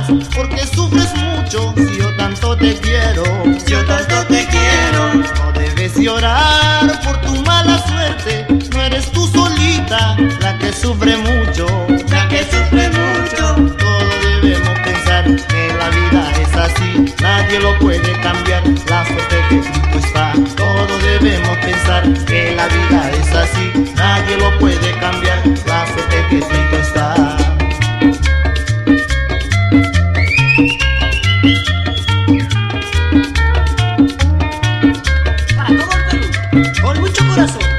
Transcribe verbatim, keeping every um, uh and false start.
porque sufres mucho. Si yo tanto te quiero, Si yo tanto te quiero, no debes llorar por tu mala suerte. No eres tú solita la que sufre mucho. la que sufre mucho. Todos debemos pensar que la vida es así, nadie lo puede cambiar, la suerte que escrito está. Todos debemos pensar que la vida es así, nadie lo puede cambiar, la suerte que escrito está. Para todo el Perú, con mucho corazón.